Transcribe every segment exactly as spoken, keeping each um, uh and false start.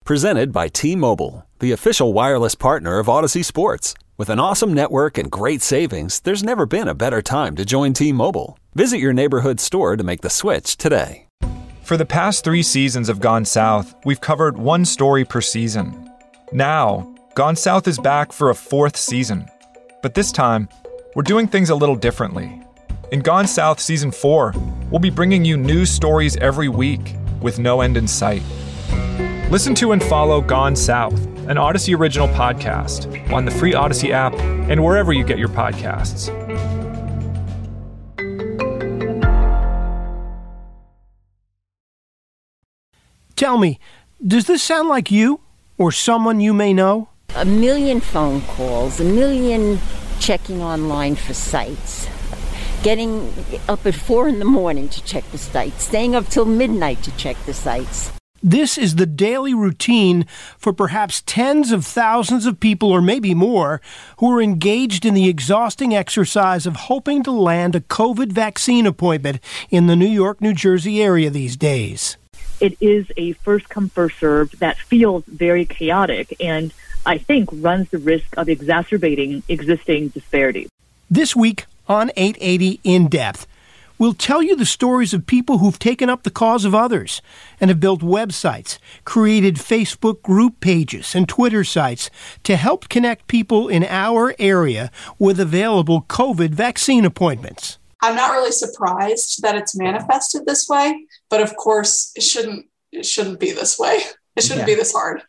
Presented by T-Mobile, the official wireless partner of Odyssey Sports. With an awesome network and great savings, there's never been a better time to join T-Mobile. Visit your neighborhood store to make the switch today. For the past three seasons of Gone South, we've covered one story per season. Now, Gone South is back for a fourth season. But this time, we're doing things a little differently. In Gone South Season four, we'll be bringing you news stories every week with no end in sight. Listen to and follow Gone South, an Odyssey original podcast, on the free Odyssey app and wherever you get your podcasts. Tell me, does this sound like you or someone you may know? A million phone calls, a million checking online for sites, getting up at four in the morning to check the sites, staying up till midnight to check the sites. This is the daily routine for perhaps tens of thousands of people, or maybe more, who are engaged in the exhausting exercise of hoping to land a COVID vaccine appointment in the New York, New Jersey area these days. It is a first-come, first-served that feels very chaotic and I think runs the risk of exacerbating existing disparities. This week on eight eighty In Depth, we'll tell you the stories of people who've taken up the cause of others and have built websites, created Facebook group pages and Twitter sites to help connect people in our area with available COVID vaccine appointments. I'm not really surprised that it's manifested this way, but of course it shouldn't it shouldn't be this way. It shouldn't yeah. be this hard.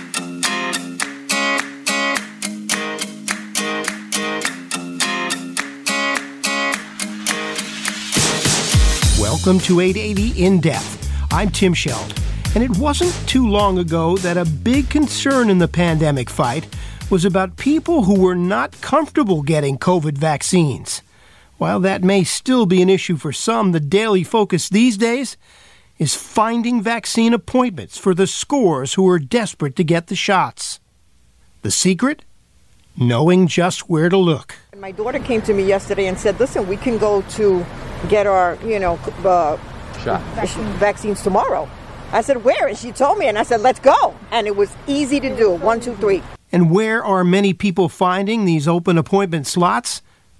Welcome to eight eighty In Depth. I'm Tim Scheld, and it wasn't too long ago that a big concern in the pandemic fight was about people who were not comfortable getting COVID vaccines. While that may still be an issue for some, the daily focus these days is finding vaccine appointments for the scores who are desperate to get the shots. The secret? Knowing just where to look. My daughter came to me yesterday and said, listen, we can go to get our, you know, uh, Shot. vaccines tomorrow. I said, where? And she told me, and I said, let's go. And it was easy to do, one, two, three. And where are many people finding these open appointment slots?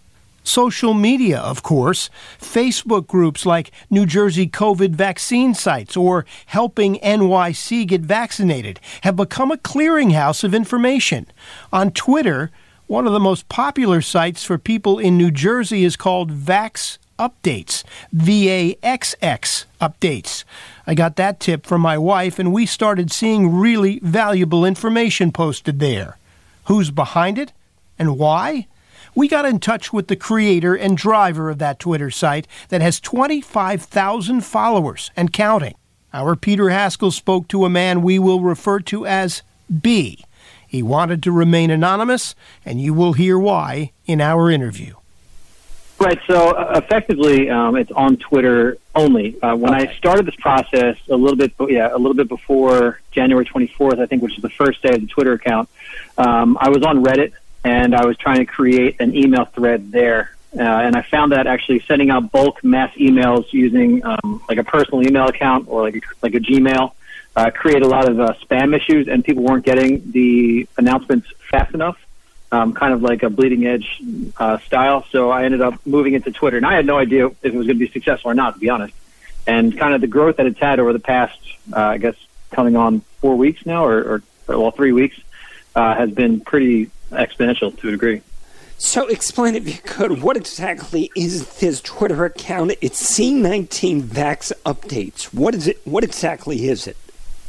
Social media, of course. Facebook groups like New Jersey COVID vaccine sites or Helping N Y C Get Vaccinated have become a clearinghouse of information. On Twitter, one of the most popular sites for people in New Jersey is called Vax Updates, V A X X Updates. I got that tip from my wife, and we started seeing really valuable information posted there. Who's behind it and why? We got in touch with the creator and driver of that Twitter site that has twenty-five thousand followers and counting. Our Peter Haskell spoke to a man we will refer to as B. He wanted to remain anonymous, and you will hear why in our interview. Right, so uh, effectively, um, it's on Twitter only. Uh, when okay. I started this process a little bit, yeah, a little bit before January twenty-fourth, I think, which is the first day of the Twitter account, um, I was on Reddit, and I was trying to create an email thread there. Uh, and I found that actually sending out bulk mass emails using um, like a personal email account or like a, like a Gmail uh, create a lot of uh, spam issues, and people weren't getting the announcements fast enough. Um, kind of like a bleeding edge uh, style. So I ended up moving into Twitter. And I had no idea if it was going to be successful or not, to be honest. And kind of the growth that it's had over the past, uh, I guess, coming on four weeks now, or, or, or well, three weeks, uh, has been pretty exponential to a degree. So explain, if you could, what exactly is this Twitter account? It's C nineteen Vax Updates. What is it? What exactly is it?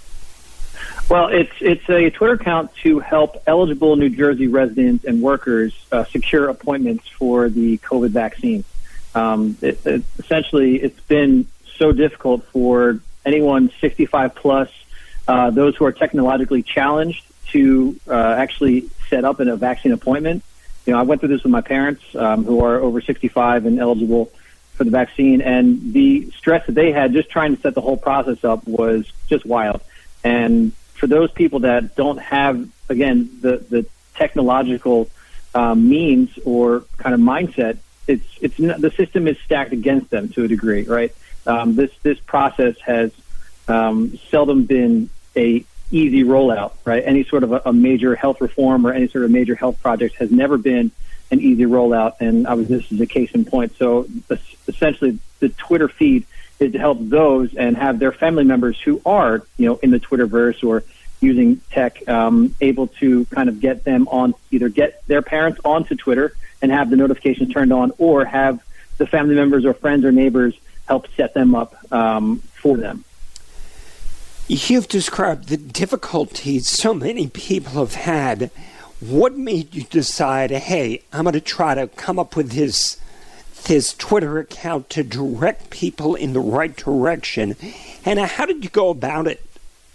Well, it's it's a Twitter account to help eligible New Jersey residents and workers uh, secure appointments for the COVID vaccine. Um, it, it, essentially, it's been so difficult for anyone sixty-five plus, uh, those who are technologically challenged, to uh, actually set up in a vaccine appointment. You know, I went through this with my parents, um, who are over sixty-five and eligible for the vaccine, and the stress that they had just trying to set the whole process up was just wild. And for those people that don't have, again, the, the technological um, means or kind of mindset, it's it's the system is stacked against them to a degree, right? Um, this this process has um, seldom been a easy rollout, right? Any sort of a, a major health reform or any sort of major health project has never been an easy rollout, and I was this is a case in point. So essentially, the Twitter feed is to help those and have their family members who are, you know, in the Twitterverse or using tech, um, able to kind of get them on, either get their parents onto Twitter and have the notifications turned on, or have the family members or friends or neighbors help set them up um, for them. You've described the difficulties so many people have had. What made you decide, hey, I'm going to try to come up with this, this Twitter account to direct people in the right direction? And how did you go about it?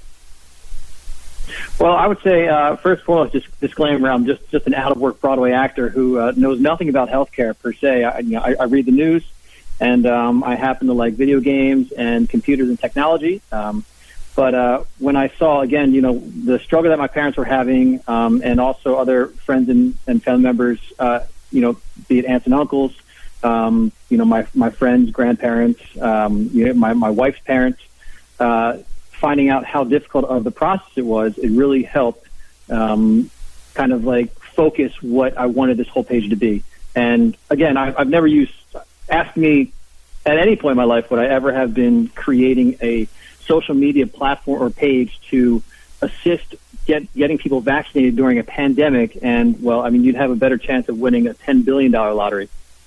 Well, I would say, uh, first of all, just disclaimer, I'm just, just an out-of-work Broadway actor who uh, knows nothing about healthcare per se. I, you know, I, I read the news, and um, I happen to like video games and computers and technology. Um, but uh, when I saw, again, you know, the struggle that my parents were having, um, and also other friends and, and family members, uh, you know, be it aunts and uncles, um, you know, my my friends, grandparents, um, you know, my, my wife's parents, uh, finding out how difficult of the process it was, it really helped um, kind of like focus what I wanted this whole page to be. And again, I, I've never used, ask me at any point in my life would I ever have been creating a social media platform or page to assist get getting people vaccinated during a pandemic. And well, I mean, you'd have a better chance of winning a ten billion dollars lottery.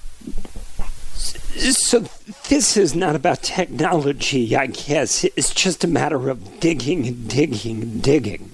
So this is not about technology, I guess. It's just a matter of digging and digging and digging.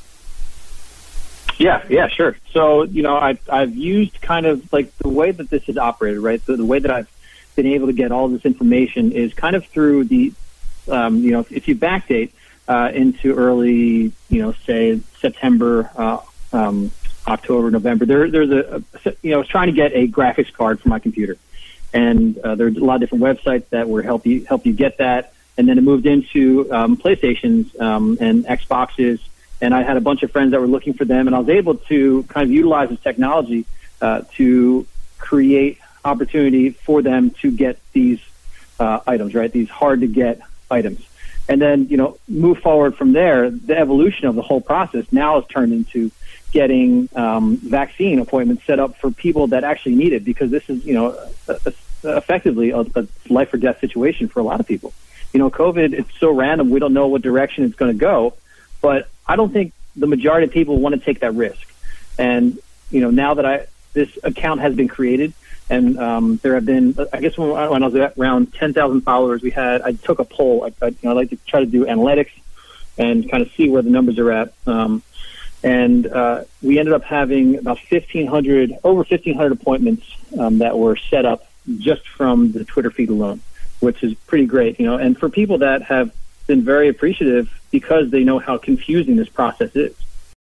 Yeah, yeah, sure. So, you know, I, I've used kind of like the way that this is operated, right? So the way that I've been able to get all this information is kind of through the, um, you know, if you backdate uh, into early, you know, say September, uh, um, October, November, there, there's a, a, you know, I was trying to get a graphics card for my computer. And uh, there's a lot of different websites that will help you help you get that. And then it moved into um, PlayStations um, and Xboxes. And I had a bunch of friends that were looking for them. And I was able to kind of utilize this technology uh, to create opportunity for them to get these uh, items, right? These hard to get items. And then, you know, move forward from there. The evolution of the whole process now has turned into getting um, vaccine appointments set up for people that actually need it, because this is, you know, a, a, effectively a, a life or death situation for a lot of people. You know, COVID, it's so random. We don't know what direction it's going to go, but I don't think the majority of people want to take that risk. And, you know, now that I, this account has been created, and um, there have been, I guess when, when I was at around ten thousand followers, we had, I took a poll. I, I, you know, I like to try to do analytics and kind of see where the numbers are at. Um, And uh, we ended up having about fifteen hundred, over fifteen hundred appointments um, that were set up just from the Twitter feed alone, which is pretty great, you know. And for people that have been very appreciative because they know how confusing this process is.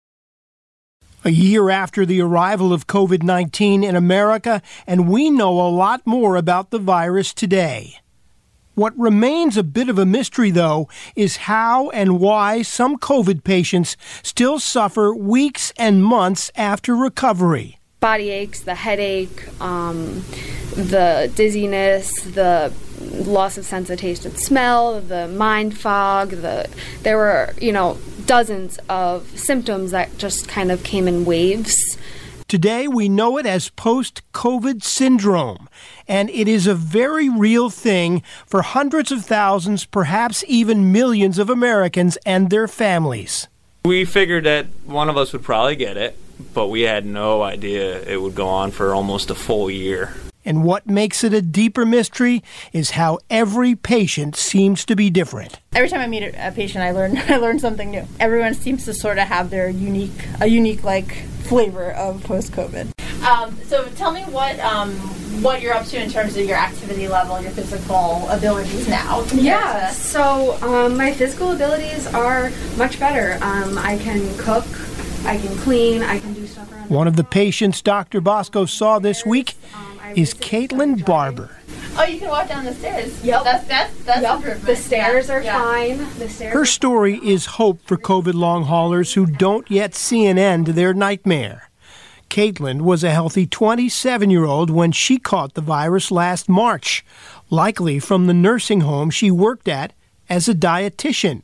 A year after the arrival of COVID nineteen in America, and we know a lot more about the virus today. What remains a bit of a mystery, though, is how and why some COVID patients still suffer weeks and months after recovery. Body aches, the headache, um, the dizziness, the loss of sense of taste and smell, the mind fog. The there were, you know, dozens of symptoms that just kind of came in waves. Today, we know it as post-COVID syndrome, and it is a very real thing for hundreds of thousands, perhaps even millions of Americans and their families. We figured that one of us would probably get it, but we had no idea it would go on for almost a full year. And what makes it a deeper mystery is how every patient seems to be different. Every time I meet a patient, I learn I learn something new. Everyone seems to sort of have their unique, a unique like flavor of post-COVID. Um, so tell me what um, what you're up to in terms of your activity level, your physical abilities now. Yeah, to- so um, my physical abilities are much better. Um, I can cook, I can clean, I can do stuff around. One of the patients Doctor Bosco saw this week is Caitlin Barber. Oh, you can walk down the stairs. Yep. That's that's that's yep. improvement. The stairs yeah. are yeah. fine. The stairs Her story is hope for COVID long haulers who don't yet see an end to their nightmare. Caitlin was a healthy twenty-seven-year-old when she caught the virus last March, likely from the nursing home she worked at as a dietitian.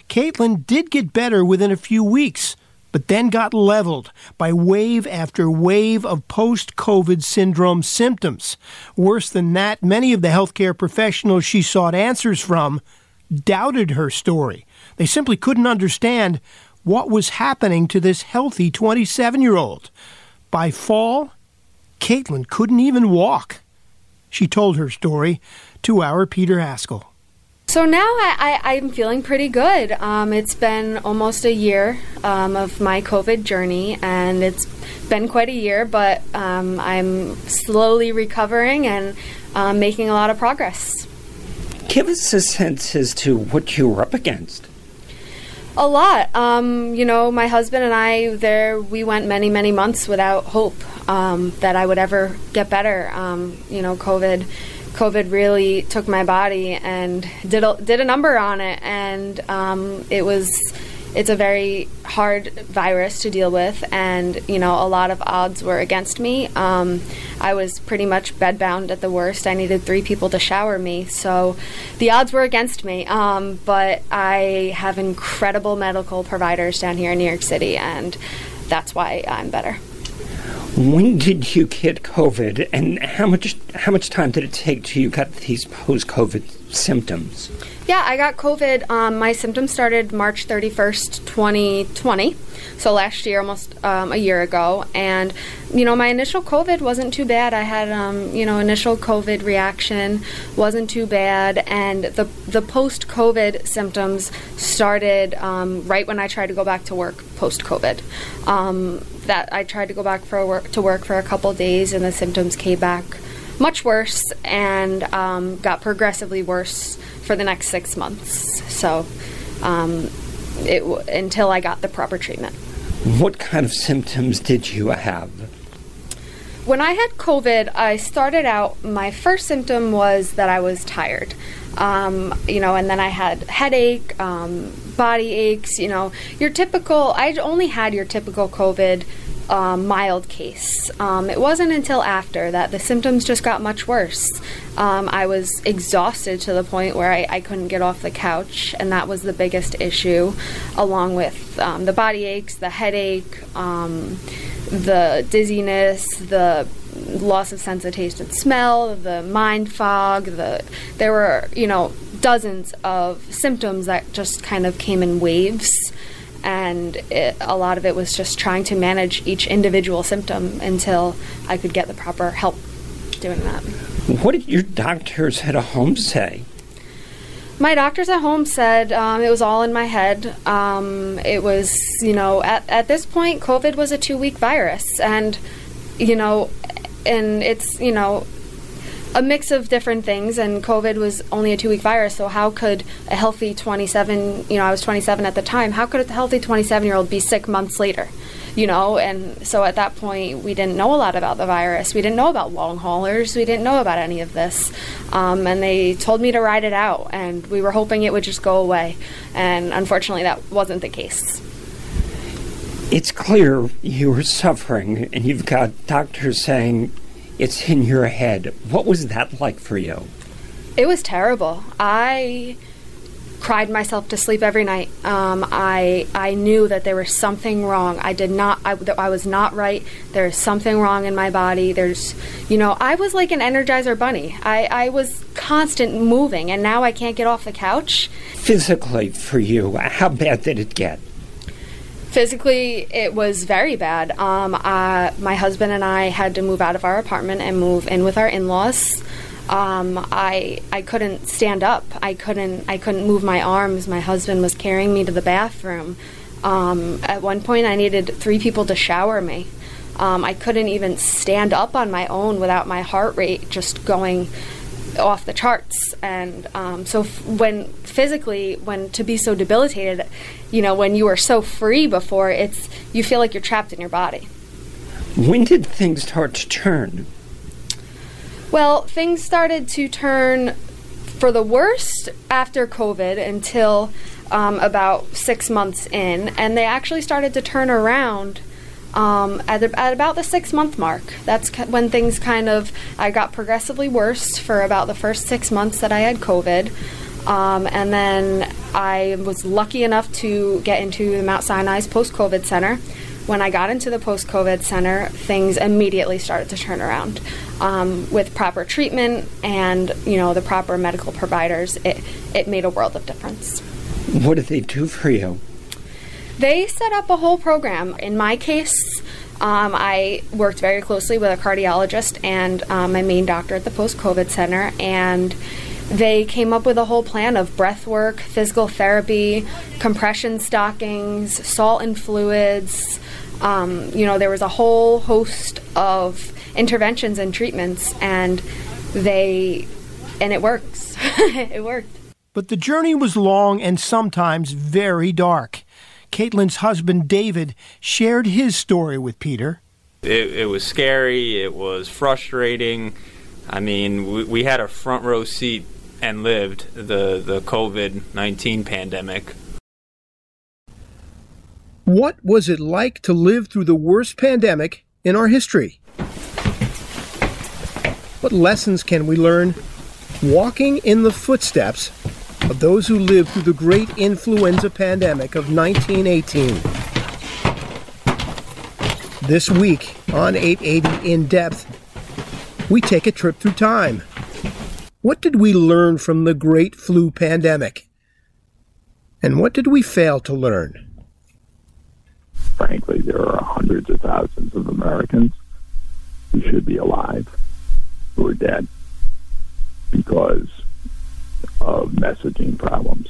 Caitlin did get better within a few weeks, but then got leveled by wave after wave of post-COVID syndrome symptoms. Worse than that, many of the healthcare professionals she sought answers from doubted her story. They simply couldn't understand what was happening to this healthy twenty-seven-year-old. By fall, Caitlin couldn't even walk. She told her story to our Peter Haskell. So now I, I, I'm feeling pretty good. Um, it's been almost a year um, of my COVID journey, and it's been quite a year, but um, I'm slowly recovering and um, making a lot of progress. Give us a sense as to what you were up against. A lot. Um, you know, my husband and I, there, we went many, many months without hope um, that I would ever get better. Um, you know, COVID... COVID really took my body and did a, did a number on it, and um, it was it's a very hard virus to deal with, and you know a lot of odds were against me. Um, I was pretty much bedbound at the worst. I needed three people to shower me, so the odds were against me. Um, but I have incredible medical providers down here in New York City, and that's why I'm better. When did you get COVID, and how much how much time did it take till you got these post-COVID symptoms? Yeah, I got COVID. Um, my symptoms started March thirty-first, twenty twenty, so last year, almost um, a year ago. And, you know, my initial COVID wasn't too bad. I had, um, you know, initial COVID reaction, wasn't too bad. And the, the post-COVID symptoms started um, right when I tried to go back to work post-COVID. Um, that I tried to go back for work, to work for a couple days, and the symptoms came back much worse and um, got progressively worse for the next six months. So um, it w- until I got the proper treatment. What kind of symptoms did you have? When I had COVID, I started out, my first symptom was that I was tired. Um, you know, and then I had headache, um, body aches, you know, your typical, I only had your typical COVID um, mild case. Um, it wasn't until after that the symptoms just got much worse. Um, I was exhausted to the point where I, I couldn't get off the couch, and that was the biggest issue, along with um, the body aches, the headache, um, the dizziness, the loss of sense of taste and smell, the mind fog, the there were, you know, dozens of symptoms that just kind of came in waves, and it, a lot of it was just trying to manage each individual symptom until I could get the proper help doing that. What did your doctors at home say? My doctors at home said um, it was all in my head. Um, it was, you know, at, at this point, COVID was a two-week virus, and, you know, and it's, you know, a mix of different things, and COVID was only a two-week virus, so how could a healthy twenty-seven, you know, I was twenty-seven at the time, how could a healthy twenty-seven-year-old be sick months later? You know, and so at that point, we didn't know a lot about the virus. We didn't know about long haulers. We didn't know about any of this. Um, and they told me to ride it out, and we were hoping it would just go away. And unfortunately, that wasn't the case. It's clear you were suffering, and you've got doctors saying it's in your head. What was that like for you? It was terrible. I cried myself to sleep every night. Um, I I knew that there was something wrong. I did not, I, I was not right. There's something wrong in my body. There's, you know, I was like an Energizer bunny. I, I was constant moving, and now I can't get off the couch. Physically for you, how bad did it get? Physically, it was very bad. Um, uh, my husband and I had to move out of our apartment and move in with our in-laws. Um, I I couldn't stand up. I couldn't I couldn't move my arms. My husband was carrying me to the bathroom. Um, at one point, I needed three people to shower me. Um, I couldn't even stand up on my own without my heart rate just going off the charts. And um, so f- when physically, when to be so debilitated, you know, when you were so free before, it's you feel like you're trapped in your body. When did things start to turn? Well, things started to turn for the worst after COVID until um, about six months in, and they actually started to turn around um, at, at about the six-month mark. That's when things kind of, I got progressively worse for about the first six months that I had COVID. Um, and then I was lucky enough to get into the Mount Sinai's post-COVID center. When I got into the post-COVID center, things immediately started to turn around. Um, with proper treatment and, you know, the proper medical providers, it, it made a world of difference. What did they do for you? They set up a whole program. In my case, um, I worked very closely with a cardiologist and um, my main doctor at the post-COVID center, and they came up with a whole plan of breath work, physical therapy, compression stockings, salt and fluids. Um, you know, there was a whole host of interventions and treatments, and they, and it works. It worked. But the journey was long and sometimes very dark. Caitlin's husband, David, shared his story with Peter. It, it was scary. It was frustrating. I mean, we, we had a front row seat and lived the, the COVID nineteen pandemic. What was it like to live through the worst pandemic in our history? What lessons can we learn walking in the footsteps of those who lived through the great influenza pandemic of nineteen eighteen? This week on eight eighty In Depth, we take a trip through time. What did we learn from the great flu pandemic? And what did we fail to learn? Frankly, there are hundreds of thousands of Americans who should be alive who are dead because of messaging problems.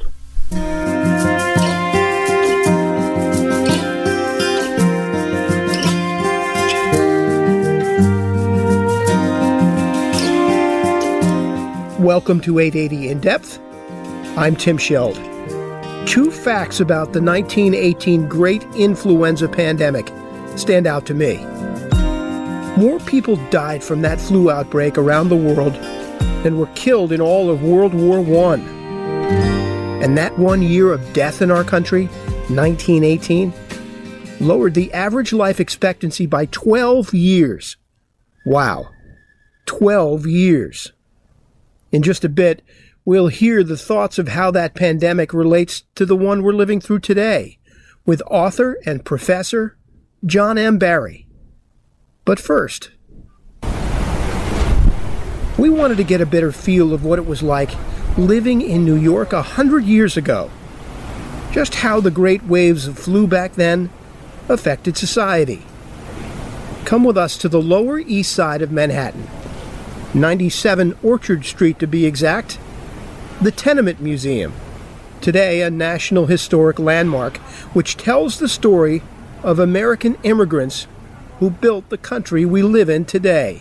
Welcome to eight eighty In Depth. I'm Tim Scheld. Two facts about the nineteen eighteen Great Influenza Pandemic stand out to me. More people died from that flu outbreak around the world than were killed in all of World War One. And that one year of death in our country, nineteen eighteen, lowered the average life expectancy by twelve years. Wow, twelve years. In just a bit, we'll hear the thoughts of how that pandemic relates to the one we're living through today with author and professor John M. Barry. But first, we wanted to get a better feel of what it was like living in New York a hundred years ago. Just how the great waves of flu back then affected society. Come with us to the Lower East Side of Manhattan, ninety-seven Orchard Street to be exact, the Tenement Museum, today a National Historic Landmark, which tells the story of American immigrants who built the country we live in today.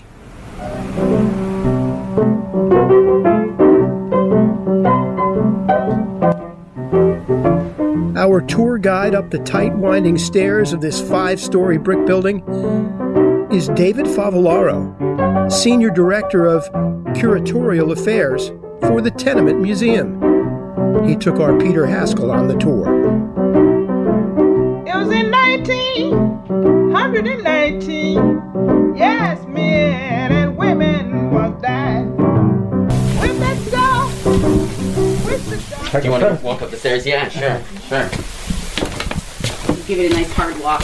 Our tour guide up the tight winding stairs of this five-story brick building is David Favallaro, Senior Director of Curatorial Affairs for the Tenement Museum. He took our Peter Haskell on the tour. It was in nineteen nineteen, yes, men and women was died. With the dog, with the dog. Do you want to walk up the stairs? Yeah, sure, sure. Give it a nice hard walk.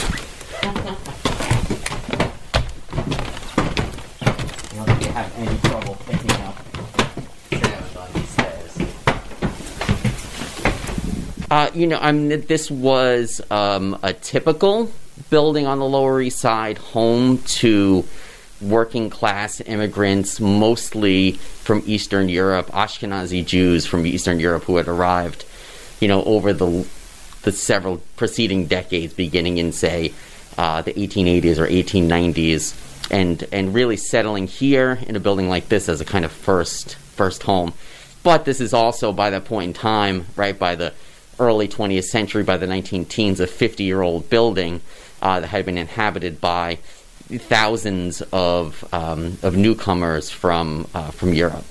I don't think you have any trouble picking up stairs on these stairs. Uh, you know, I mean, this was um, a typical building on the Lower East Side, home to working class immigrants, mostly from Eastern Europe, Ashkenazi Jews from Eastern Europe who had arrived, you know, over the the several preceding decades, beginning in, say, uh, the eighteen eighties or eighteen nineties, and and really settling here in a building like this as a kind of first first home. But this is also, by that point in time, right, by the early twentieth century, by the nineteen teens, a fifty-year-old building uh, that had been inhabited by thousands of um, of newcomers from uh, from Europe.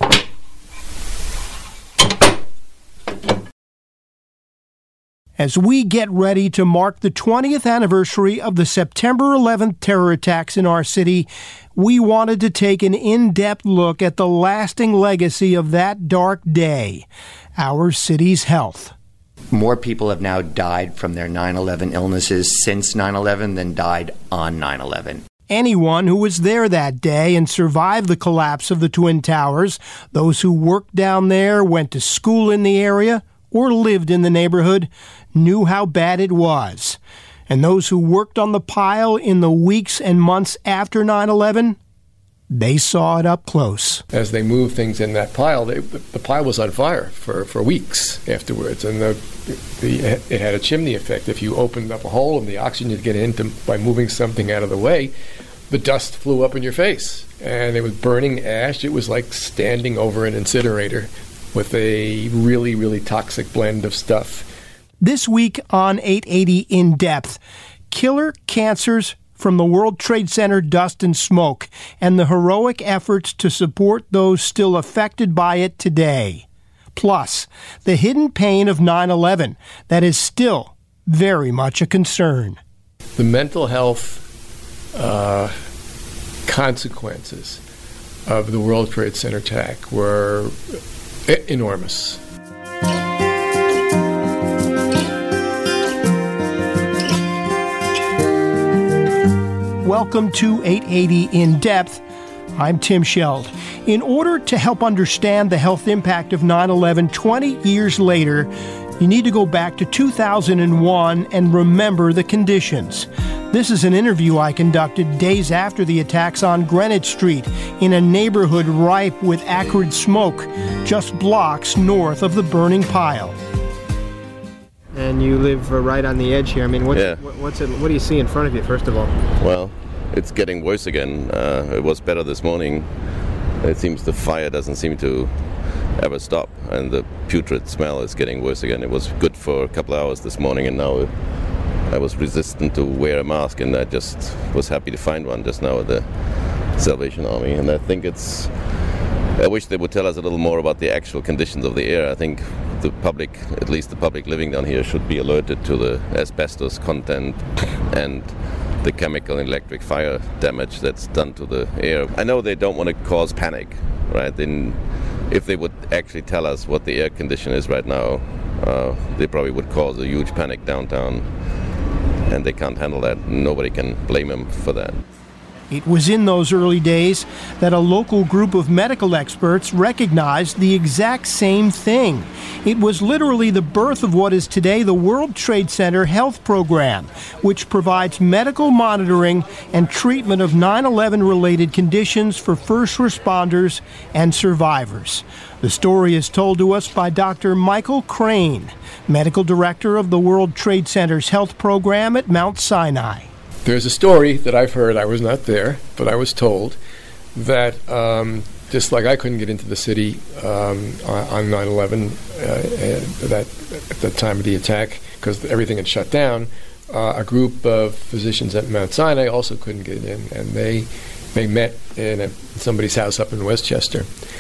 As we get ready to mark the twentieth anniversary of the September eleventh terror attacks in our city, we wanted to take an in-depth look at the lasting legacy of that dark day. our city's health. More people have now died from their nine eleven illnesses since nine eleven than died on nine eleven. Anyone who was there that day and survived the collapse of the Twin Towers, those who worked down there, went to school in the area, or lived in the neighborhood, knew how bad it was. And those who worked on the pile in the weeks and months after nine eleven, they saw it up close. As they moved things in that pile, they, the pile was on fire for, for weeks afterwards, and the, the, it had a chimney effect. If you opened up a hole and the oxygen would get in to, by moving something out of the way, the dust flew up in your face, and it was burning ash. It was like standing over an incinerator with a really, really toxic blend of stuff. This week on eight eighty In Depth, killer cancers from the World Trade Center dust and smoke, and the heroic efforts to support those still affected by it today. Plus, the hidden pain of nine eleven that is still very much a concern. The mental health uh, consequences of the World Trade Center attack were e- enormous. Welcome to eight eighty In Depth. I'm Tim Scheld. In order to help understand the health impact of nine eleven twenty years later, you need to go back to two thousand one and remember the conditions. This is an interview I conducted days after the attacks on Greenwich Street in a neighborhood ripe with acrid smoke, just blocks north of the burning pile. And you live uh, right on the edge here. I mean, what's, yeah. what, what's it, what do you see in front of you, first of all? Well, it's getting worse again. Uh, it was better this morning. It seems the fire doesn't seem to ever stop, and the putrid smell is getting worse again. It was good for a couple of hours this morning, and now I was resistant to wear a mask, and I just was happy to find one just now at the Salvation Army. And I think it's... I wish they would tell us a little more about the actual conditions of the air. I think the public, at least the public living down here, should be alerted to the asbestos content and the chemical and electric fire damage that's done to the air. I know they don't want to cause panic, right? Then if they would actually tell us what the air condition is right now, uh, they probably would cause a huge panic downtown, and they can't handle that. Nobody can blame them for that. It was in those early days that a local group of medical experts recognized the exact same thing. It was literally the birth of what is today the World Trade Center Health Program, which provides medical monitoring and treatment of nine eleven related conditions for first responders and survivors. The story is told to us by Doctor Michael Crane, medical director of the World Trade Center's health program at Mount Sinai. There's a story that I've heard, I was not there, but I was told, that um, just like I couldn't get into the city um, on nine eleven, uh, that, at the time of the attack, because everything had shut down, uh, a group of physicians at Mount Sinai also couldn't get in, and they they met in a, somebody's house up in Westchester.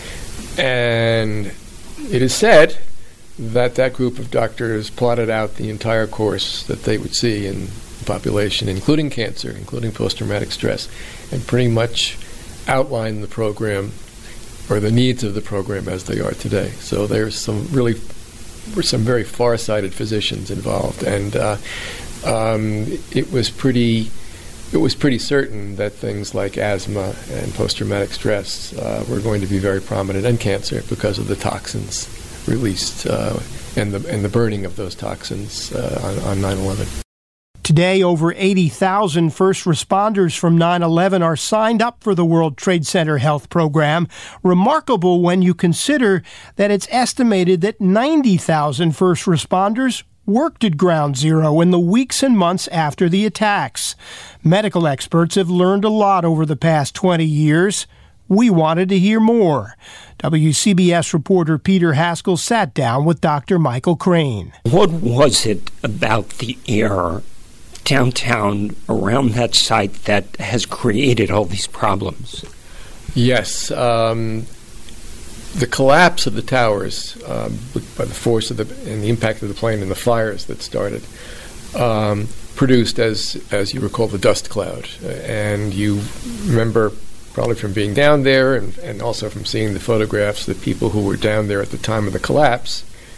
And it is said that that group of doctors plotted out the entire course that they would see in population, including cancer, including post-traumatic stress, and pretty much outline the program or the needs of the program as they are today. So there's some really, were some very far-sighted physicians involved, and uh, um, it was pretty, it was pretty certain that things like asthma and post-traumatic stress uh, were going to be very prominent, and cancer because of the toxins released uh, and the and the burning of those toxins uh, on, on nine eleven. Today, over eighty thousand first responders from nine eleven are signed up for the World Trade Center Health Program, remarkable when you consider that it's estimated that ninety thousand first responders worked at Ground Zero in the weeks and months after the attacks. Medical experts have learned a lot over the past twenty years. We wanted to hear more. W C B S reporter Peter Haskell sat down with Doctor Michael Crane. What was it about the air downtown around that site that has created all these problems? Yes. Um, the collapse of the towers um, by the force of the and the impact of the plane and the fires that started um, produced, as as you recall, the dust cloud. Uh, and you remember probably from being down there and, and also from seeing the photographs, the people who were down there at the time of the collapse,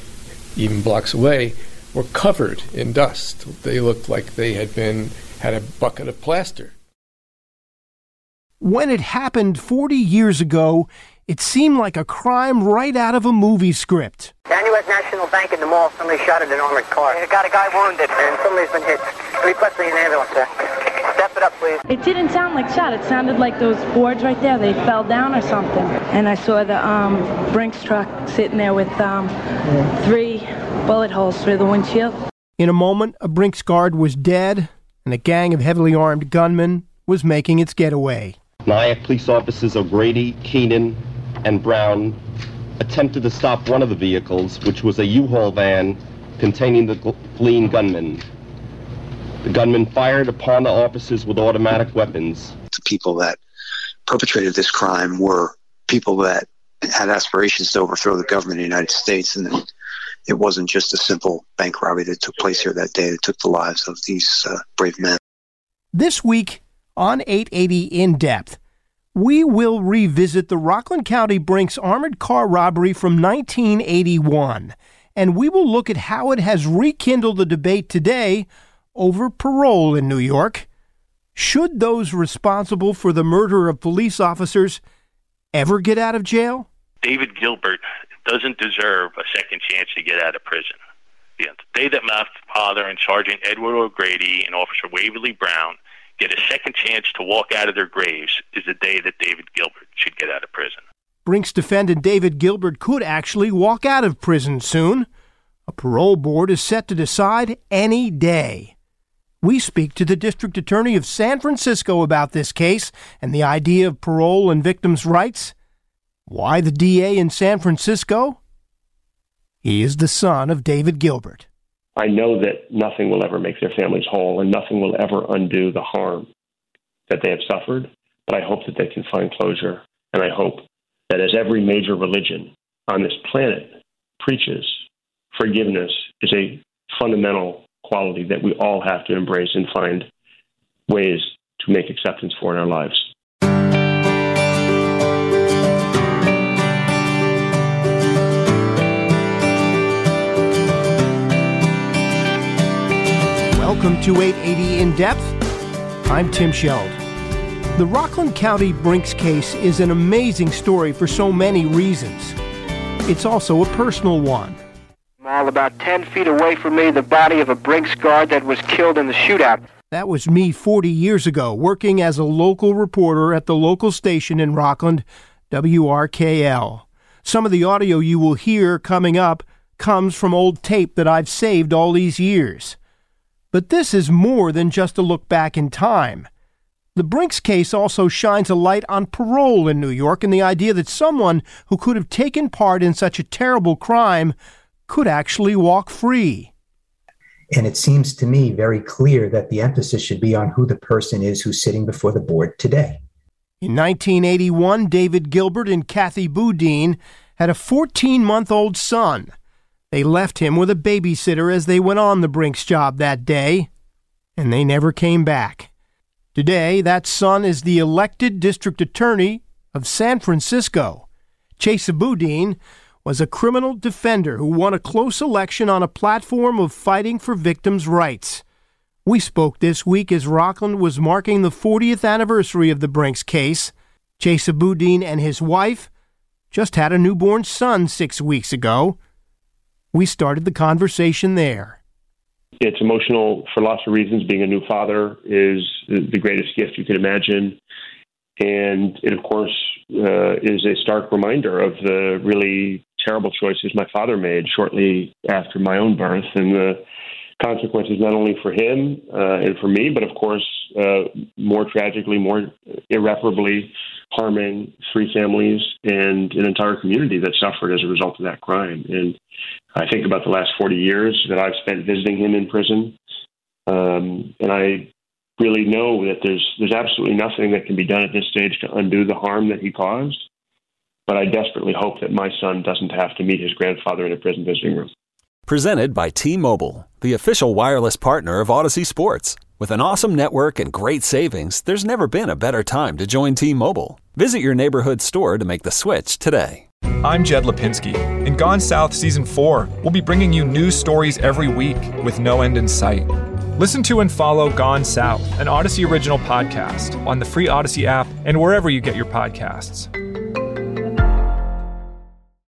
even blocks away, were covered in dust. They looked like they had been had a bucket of plaster. When it happened forty years ago, it seemed like a crime right out of a movie script. Down U S National Bank in the mall, somebody shot at an armored car. They got a guy wounded, and somebody's been hit. Requesting an ambulance, sir. Step it up, please. It didn't sound like shot. It sounded like those boards right there. They fell down or something. And I saw the um, Brinks truck sitting there with um, three bullet holes through the windshield. In a moment, a Brinks guard was dead, and a gang of heavily armed gunmen was making its getaway. Nyack police officers O'Grady, Keenan, and Brown attempted to stop one of the vehicles, which was a U-Haul van containing the fleeing gunmen. The gunmen fired upon the officers with automatic weapons. The people that perpetrated this crime were people that had aspirations to overthrow the government of the United States, and it wasn't just a simple bank robbery that took place here that day that took the lives of these uh, brave men. This week on eight eighty In Depth, we will revisit the Rockland County Brinks armored car robbery from nineteen eighty-one, and we will look at how it has rekindled the debate today over parole in New York. Should those responsible for the murder of police officers ever get out of jail? David Gilbert doesn't deserve a second chance to get out of prison. The day that my father and Sergeant Edward O'Grady and Officer Waverly Brown get a second chance to walk out of their graves is the day that David Gilbert should get out of prison. Brinks defendant David Gilbert could actually walk out of prison soon. A parole board is set to decide any day. We speak to the district attorney of San Francisco about this case and the idea of parole and victims' rights. Why the D A in San Francisco? He is the son of David Gilbert. I know that nothing will ever make their families whole and nothing will ever undo the harm that they have suffered, but I hope that they can find closure. And I hope that as every major religion on this planet preaches, forgiveness is a fundamental quality that we all have to embrace and find ways to make acceptance for in our lives. Welcome to eight eighty In Depth. I'm Tim Sheld. The Rockland County Brinks case is an amazing story for so many reasons. It's also a personal one. All about ten feet away from me, the body of a Brinks guard that was killed in the shootout. That was me forty years ago, working as a local reporter at the local station in Rockland, W R K L. Some of the audio you will hear coming up comes from old tape that I've saved all these years. But this is more than just a look back in time. The Brinks case also shines a light on parole in New York and the idea that someone who could have taken part in such a terrible crime could actually walk free. And it seems to me very clear that the emphasis should be on who the person is who's sitting before the board today. In nineteen eighty-one, David Gilbert and Kathy Boudin had a fourteen-month-old son. They left him with a babysitter as they went on the Brinks job that day, and they never came back. Today, that son is the elected district attorney of San Francisco. Chesa Boudin was a criminal defender who won a close election on a platform of fighting for victims' rights. We spoke this week as Rockland was marking the fortieth anniversary of the Brinks case. Chesa Boudin and his wife just had a newborn son six weeks ago. We started the conversation there. It's emotional for lots of reasons. Being a new father is the greatest gift you could imagine. And it, of course, uh, is a stark reminder of the really terrible choices my father made shortly after my own birth and the consequences not only for him uh, and for me, but, of course, uh, more tragically, more irreparably harming three families and an entire community that suffered as a result of that crime. And I think about the last forty years that I've spent visiting him in prison, um, and I really know that there's there's absolutely nothing that can be done at this stage to undo the harm that he caused. But I desperately hope that my son doesn't have to meet his grandfather in a prison visiting room. Presented by T-Mobile, the official wireless partner of Odyssey Sports. With an awesome network and great savings, there's never been a better time to join T-Mobile. Visit your neighborhood store to make the switch today. I'm Jed Lipinski. In Gone South Season four, we'll be bringing you news stories every week with no end in sight. Listen to and follow Gone South, an Odyssey original podcast, on the free Odyssey app and wherever you get your podcasts.